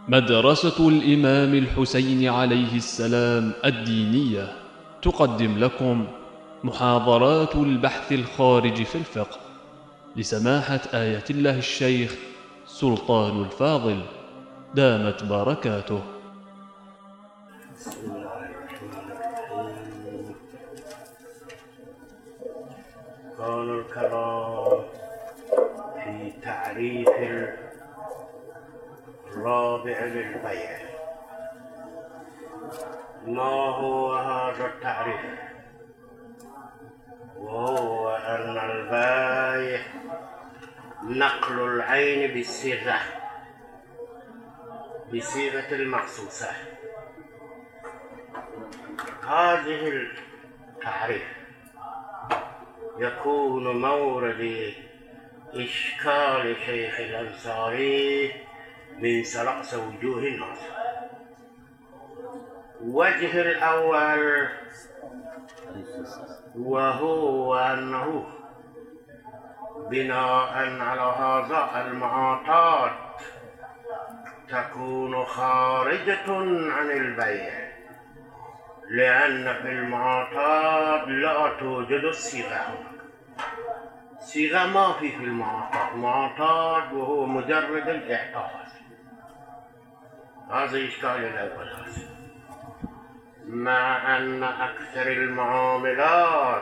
مدرسة الإمام الحسين عليه السلام الدينية تقدم لكم محاضرات البحث الخارج في الفقه لسماحة آية الله الشيخ سلطان الفاضل دامت بركاته. بسم الله الرحمن الرحيم. كان الكلام في تعريف الرابع للبيع. ما هو هذا التعريف؟ وهو أن البيع نقل العين بصيغة المخصوصة. هذه التعريف يكون مورد إشكال شيخ الأنصاري من ثلاث وجوه الناس. وجه الأول وهو أنه بناء على هذا المعاطات تكون خارجة عن البيع، لأن في المعاطات لا توجد الصيغة. صيغة ما في المعاطات وهو مجرد الإعطاء. هذا إشكال الأول. مع أن أكثر المعاملات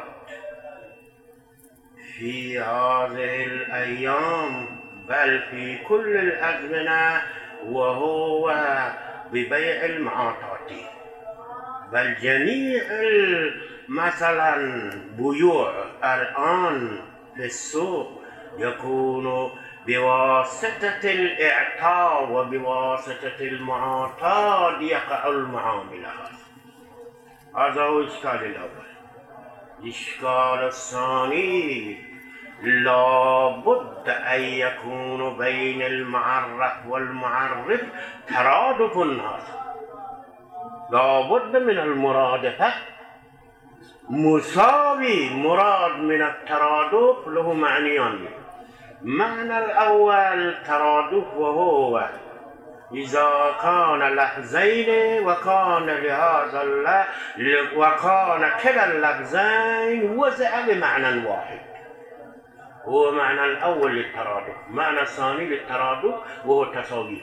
في هذه الأيام بل في كل الأزمنة وهو ببيع المعاطات، بل جميع مثلا بيوع الآن في السوق يكون بواسطة الإعطاء وبواسطة المعاطاة يقع المعاملات. هذا هو الإشكال الأول. الإشكال الثاني لابد أن يكون بين المعرف والمعرف ترادف. لابد من المرادفة مساوي. مراد من الترادف له معنيان. معنى الأول ترادف وهو إذا كان لفظين وكان كلا اللفظين وزع بمعنى واحد، هو معنى الأول للترادف. معنى الثاني للترادف وهو تساوي.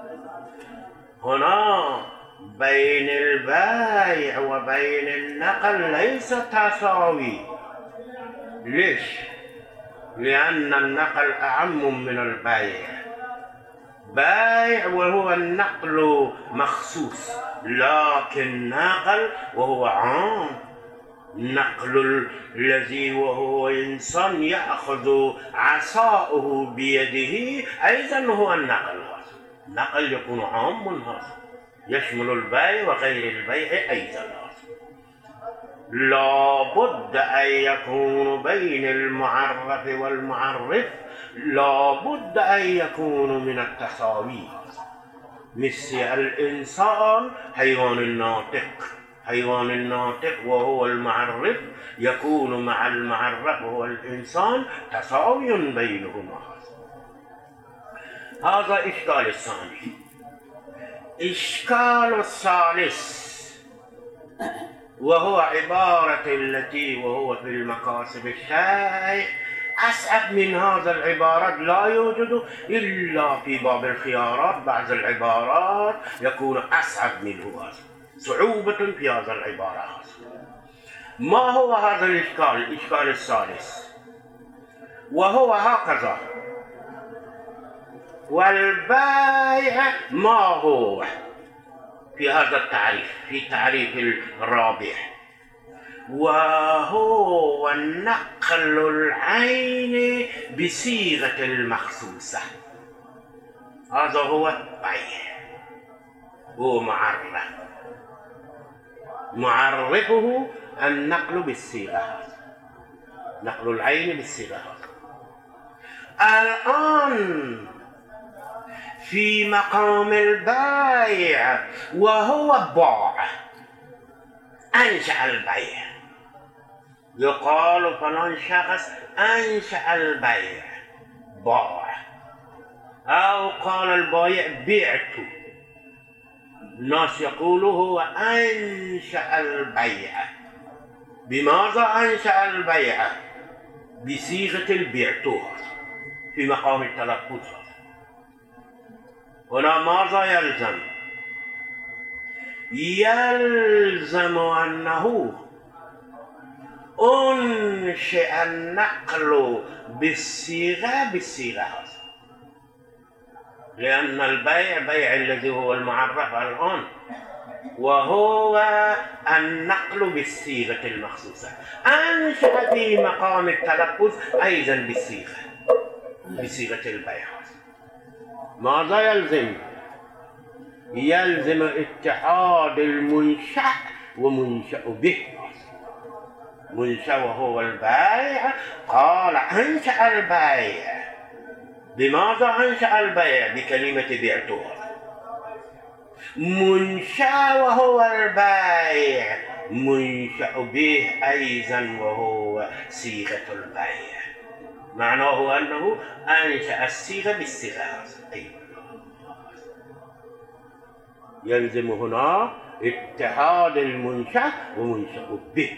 هنا بين البيع وبين النقل ليس تساوي. ليش؟ لأن النقل أعم من البيع. بيع وهو النقل مخصوص، لكن نقل وهو عام. نقل الذي وهو إنسان يأخذ عصاؤه بيده أيضا هو النقل. النقل يكون عام، يشمل البيع وغير البيع أيضا. لابد أن يكون بين المعرف والمعرف لابد أن يكون من التساوي. مثل الإنسان حيوان الناطق وهو المعرف يكون مع المعرف وهو الإنسان تساوي بينهما. هذا إشكال الثاني. إشكال الثالث وهو عبارة التي وهو في المكاسب الشائع. أصعب من هذا العبارات لا يوجد إلا في باب الخيارات. بعض العبارات يكون أصعب منه، صعوبة في هذا العبارات. ما هو هذا الإشكال؟ الإشكال الثالث وهو هكذا. والبائع ما هو في هذا التعريف، في تعريف الرابع، وهو نقل العين بصيغة المخصوصة. هذا هو بيع. هو معرفه النقل بالصيغة، نقل العين بالصيغة. الآن في مقام البيع وهو باع، أنشأ البيع. يقال فلان شخص أنشأ البيع باع، أو قال البائع بعت الناس يقولوا هو أنشأ البيع. بماذا أنشأ البيع؟ بصيغة البيعتوها في مقام التلفظ. هنا ماذا يلزم؟ يلزم أنه أنشئ النقل بالصيغة لأن البيع بيع الذي هو المعرف الآن، وهو النقل بالصيغة المخصوصة. أنشأ في مقام التلفظ أيضا بصيغة البيع. ماذا يلزم؟ يلزم اتحاد المنشأ ومنشأ به. منشأ وهو البيع، قال أنشأ البيع. بماذا أنشأ البيع؟ بكلمة بعتها. منشأ وهو البيع، منشأ به أيضا وهو صيغة البيع. معناه أنه أنشأ الصيغة بالصيغة. يلزم هنا اتحاد المنشأ ومنشأ به.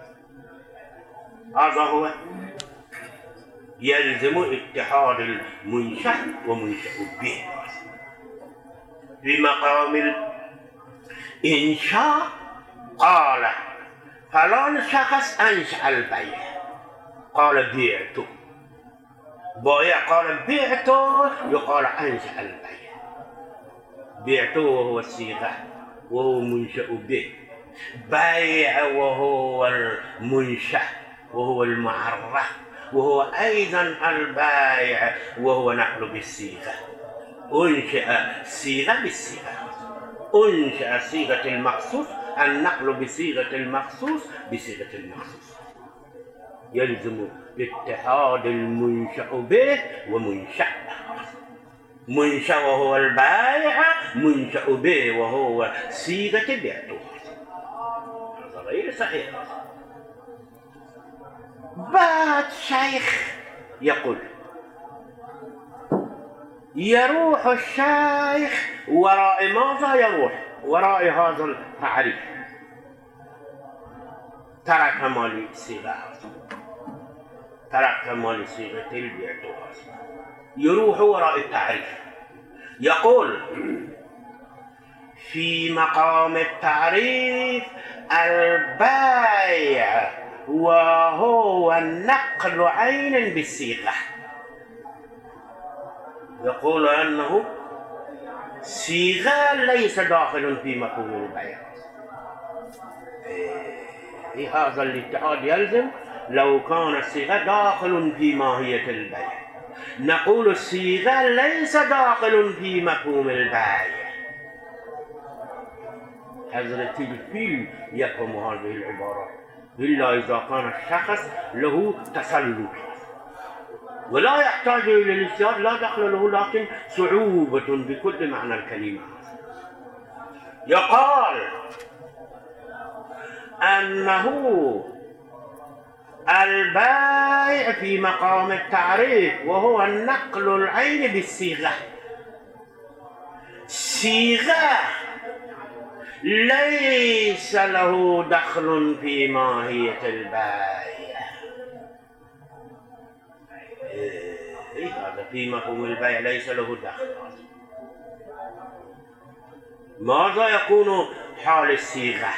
هذا هو يلزم اتحاد المنشأ ومنشأ به. في مقام الإنشاء قال فلان شخص أنشأ البيع، قال بعته. بائع قال بعته، يقال أنشأ البيع. بعته وهو الصيغة وهو منشأ به. بيع وهو المنشأ وهو المعرف، وهو أيضا البائع وهو نقل بالصيغة. أنشأ الصيغة بالصيغة، أنشأ صيغة المخصوص، النقل بصيغة المخصوص بصيغة المخصوص. يلزم اتحاد المنشأ به ومنشأ. منشأ وهو البائع، منشأ به وهو صيغة بعته. هذا غير صحيح. بعد شيخ يقول يروح الشيخ وراء ماذا؟ يروح وراء هذا التعريف. ترك مالي صيغة، ترك مالي صيغة البيعتها، يروح وراء التعريف. يقول في مقام التعريف البيع وهو نقل عين بالصيغة. يقول أنه صيغة ليس داخل في مفهوم البيع. هذا الاتحاد يلزم لو كان الصيغة داخل في ماهية البيع. نقول الصيغة ليس داخل في مفهوم البيع. حضرة الفيل يفهم هذه العبارة إلا إذا كان الشخص له تسلط ولا يحتاج إلى الاجتهاد، لا دخل له، لكن صعوبة بكل معنى الكلمة. يقال أنه البيع في مقام التعريف وهو نقل العين بالصيغة. صيغة ليس له دخل في ماهية البيع. هذا في مفهوم البيع ليس له دخل. ماذا يكون حال الصيغة؟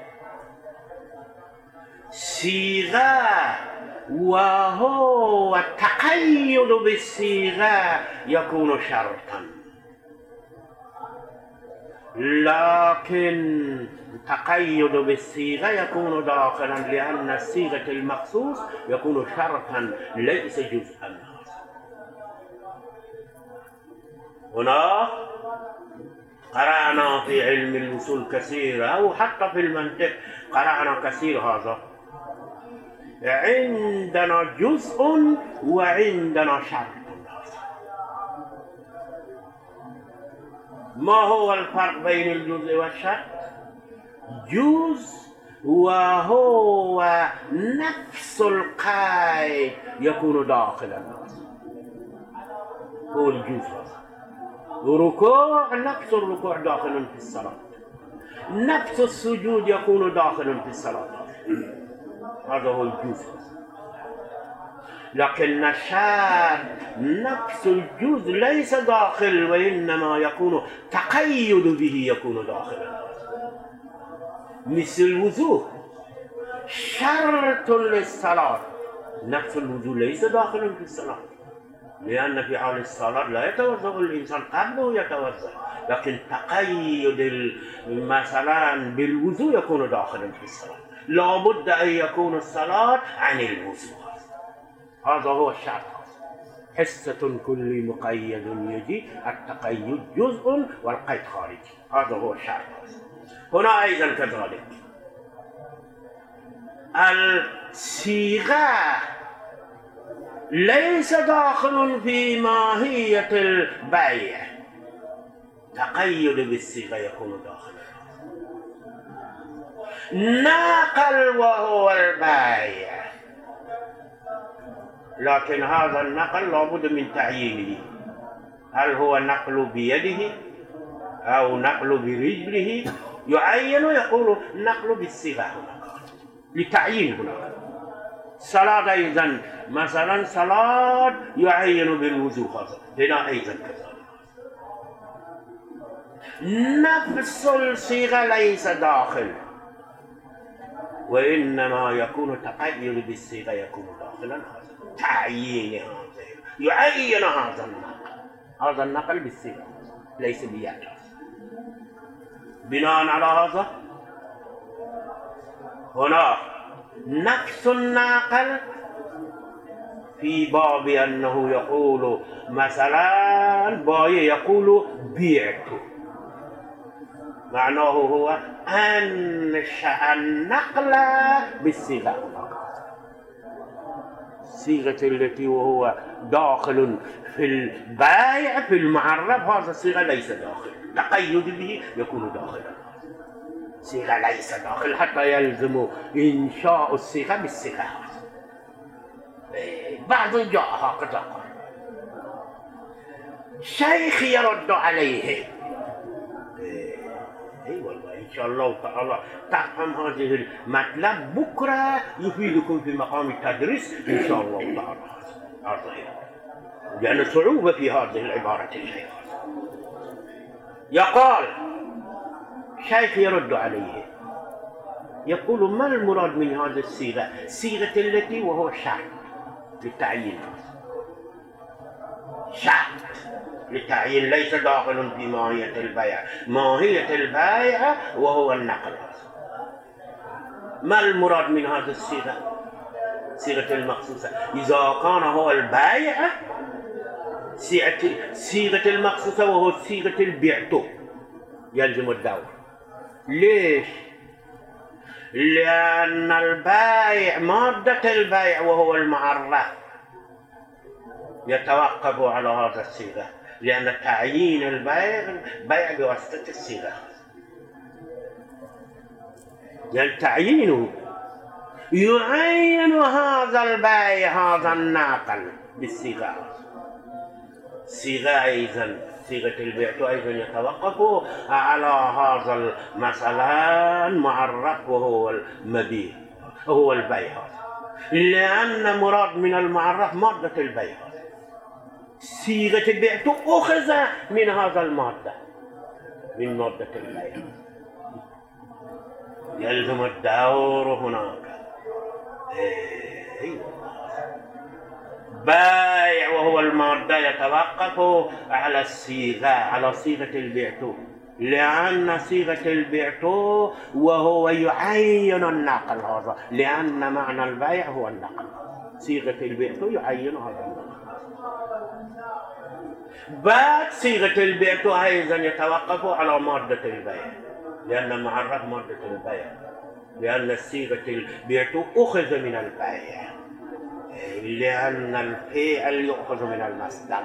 صيغة وهو التقيد بالصيغة يكون شرطا، لكن تقيد بالصيغة يكون داخلا، لأن الصيغة المخصوص يكون شرطا ليس جزءا. هنا قرأنا في علم الوصول كثيرا، أو حتى في المنطق قرأنا كثير هذا. عندنا جزء وعندنا شرط. ما هو الفرق بين الجزء والشرط؟ جزء وهو نفس القيد يكون داخلا، هو الجزء. ركوع نفس الركوع داخل في الصلاة، نفس السجود يكون داخل في الصلاة، هذا هو الجزء. لكن الشرط نفس الجزء ليس داخل، وإنما يكون تقيد به يكون داخلا، مثل الوضوء شرط للصلاة، نفس الوضوء ليس داخلا في الصلاة، لأن في حال الصلاة لا يتوضأ الإنسان قبله يتوضأ، لكن تقيد مثلا بالوضوء يكون داخلا في الصلاة، لا بد أن يكون الصلاة عن الوضوء، هذا هو الشرط. حصة كل مقيد يجي، التقيد جزء والقيد خارجي، هذا هو الشرط. هنا أيضا كذلك الصيغة ليس داخل في ماهية البيع، تقيد بالصيغة يكون داخلا. نقل وهو البيع، لكن هذا النقل لابد من تعيينه، هل هو نقل بيده أو نقل برجله، يعين يقول نقل بالصيغة هنا لتعيين هنا. صلاة أيضا مثلا صلاة يعين بالوضوء، هنا أيضا كذلك نفس الصيغة ليس داخل، وإنما يكون تقيد بالصيغة يكون داخلا، تعيين هذا يعين هذا النقل، هذا النقل بالصيغة ليس بيده. بناء على هذا هنا نفس الناقل في باب أنه يقول مثلا باي يقول بعت، معناه هو أنشأ النقل بالصيغة، الصيغة التي وهو داخل في البيع في المعرف، هذا الصيغة ليس داخل، تقيد به يكون داخلا، صيغة ليس داخل حتى يلزم إنشاء الصيغة بالصيغة. بعض جاء هكذا قال شيخ يرد عليه، اي والله ان شاء الله تعالى تفهم هذه المطلب بكره يفيدكم في مقام التدريس ان شاء الله تعالى، لأن صعوبة في هذه العبارة الشيخ. يقال شيخ يرد عليه يقول ما المراد من هذه الصيغة؟ صيغة التي وهو شرط للتعيين، شرط للتعيين ليس داخل في ماهية البيع، ماهية البيع وهو النقل. ما المراد من هذه الصيغة؟ صيغة المخصوصة إذا كان هو البيع، صيغة المخصوصة وهو صيغة البيعتو يلزم الدور. ليش؟ لأن البيع مادة البيع وهو المعرف يتوقف على هذا الصيغة، لأن تعيين البيع بواسطة الصيغة، يعني تعيينه يعين هذا البيع هذا الناقل بالصيغة. صيغة أيضا صيغة البيع أيضا يتوقف على هذا مثلا معرف وهو المبيع هو البيع، لأن مراد من المعرف مادة البيع، صيغة البيع أخذ من هذا المادة من مادة البيع، يلزم الدور هناك. بيع وهو المادة يتوقف على الصيغة، على صيغة البيع، لأن صيغة البيع وهو يعين النقل هذا، لأن معنى البيع هو النقل، صيغة البيع يعين هذا النقل. بعد صيغة البيع أيضا يتوقف على مادة البيع، لأن معرف مادة البيع، لأن صيغة البيع أخذ من البيع، لأن الفعل يأخذ من المصدر،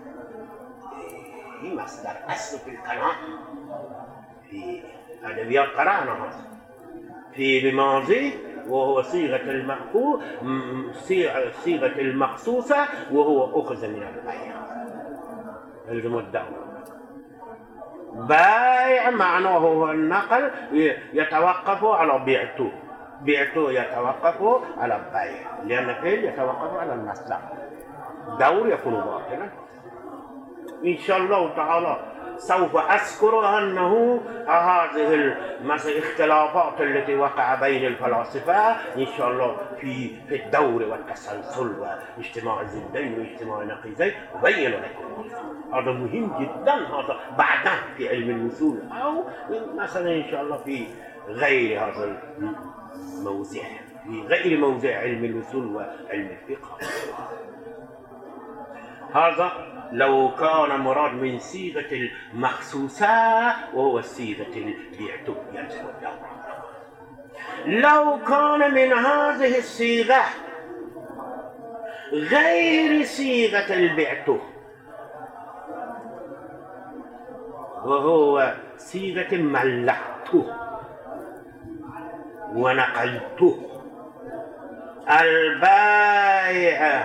مصدر أصل في الكلام، في أدبيات قرأنا في الماضي وهو صيغة المخصوصة وهو أخذ من البيع، يلزم الدور. بيع معناه هو النقل يتوقف على بيعته، بيعته يتوقف على البيع، لأن الفعل يتوقف على المصدر، دور يكون باطلا. إن شاء الله تعالى سوف أذكر أنه هذه الاختلافات التي وقع بين الفلاسفة إن شاء الله في الدور والتسلسل واجتماع الضدين واجتماع النقيضين أبين لكم. هذا مهم جدا، هذا بعدا في علم الوصول أو مثلا إن شاء الله في غير هذا الموضوع، في غير موضوع علم الوصول وعلم الفقه. هذا لو كان مراد من صيغة المخصوصة وهو صيغة البيعته يلزم الدور. لو كان من هذه الصيغة غير صيغة البيعته وهو صيغة ملكته ونقلته، البيع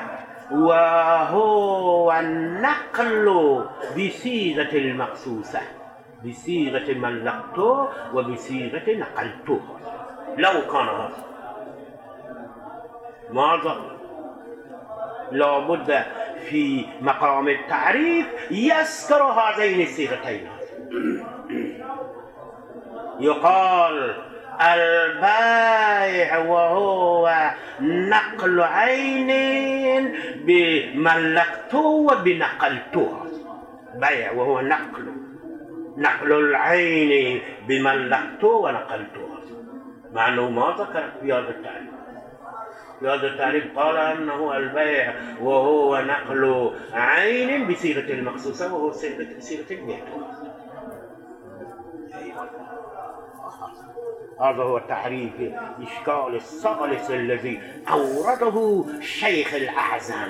وهو النقل بصيغة المخصوصة، بصيغة ملكته وبصيغة نقلته. لو كان هذا ماذا؟ لابد في مقام التعريف يذكر هذين الصيغتين. يقال البيع وهو نقل عين بملكته وبنقلته، بيع وهو نقل العين بملكته ونقلته. مع أنه ما ذكر في هذا التعريف، في هذا التعريف قال أنه البيع وهو نقل عين بصيغة المخصوصة وهو صيغة البيع. هذا هو تعريف الإشكال الثالث الذي أورده شيخ الأعظم.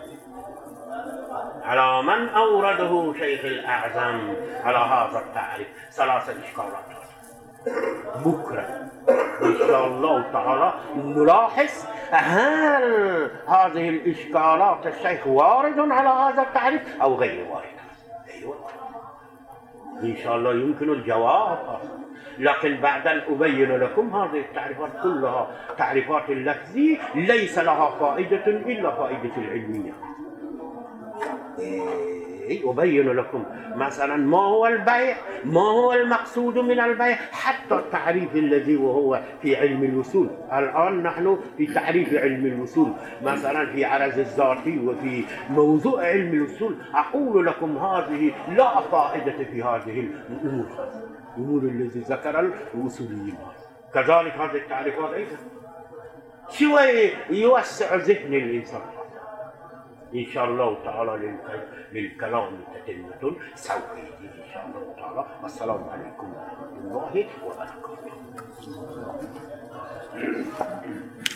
على من أورده شيخ الأعظم على هذا التعريف؟ ثلاثة إشكالات. بكرة إن شاء الله تعالى نلاحظ هل هذه الإشكالات الشيخ وارد على هذا التعريف أو غير وارد. أيوة إن شاء الله يمكن الجواب، لكن بعدين أبين لكم هذه التعريفات كلها تعريفات التي ليس لها فائدة إلا فائدة العلمية. أبين لكم مثلا ما هو البيع، ما هو المقصود من البيع، حتى التعريف الذي وهو في علم الوصول. الآن نحن في تعريف علم الوصول مثلا في عرض الذاتي وفي موضوع علم الوصول. أقول لكم هذه لا فائدة في هذه الأمور التي ذكر الوصوليين. كذلك هذه التعريفات أيضا شوي يوسع ذهن الإنسان. إن شاء الله تعالى للكلام تتمة سوف يجي إن شاء الله تعالى. والسلام عليكم ورحمة الله وبركاته.